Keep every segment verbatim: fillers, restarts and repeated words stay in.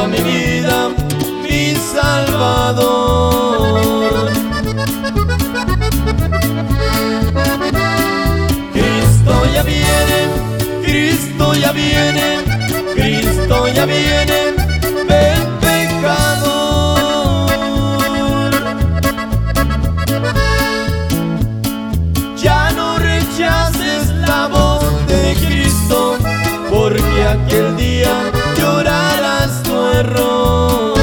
era mi vida, mi Salvador. Cristo ya viene, Cristo ya viene, Cristo ya viene, ven pecador. Ya no rechaces la voz de Cristo, porque aquel día llorarás tu error.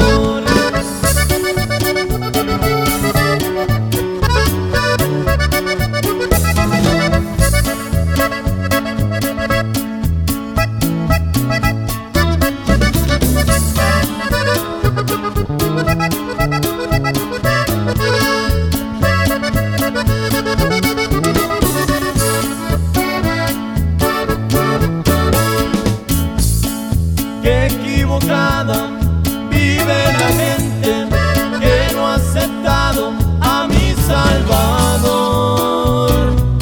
Qué equivocada vive la gente que no ha aceptado a mi Salvador.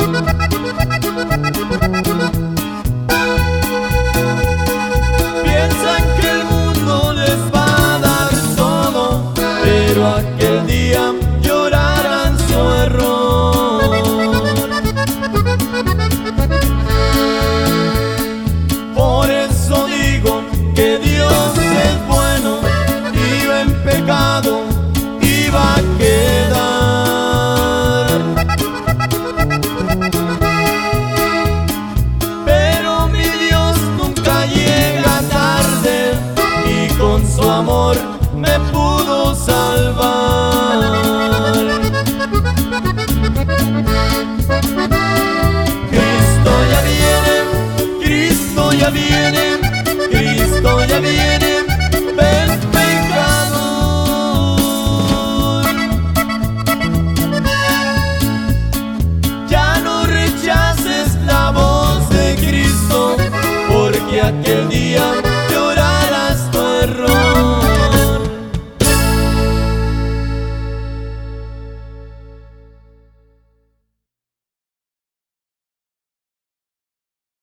Piensan que el mundo les va a dar todo, pero aquel día llorarán su error. Por eso digo que Dios es bueno, iba en pecado, iba a quedar. Pero mi Dios nunca llega tarde y con su amor me puso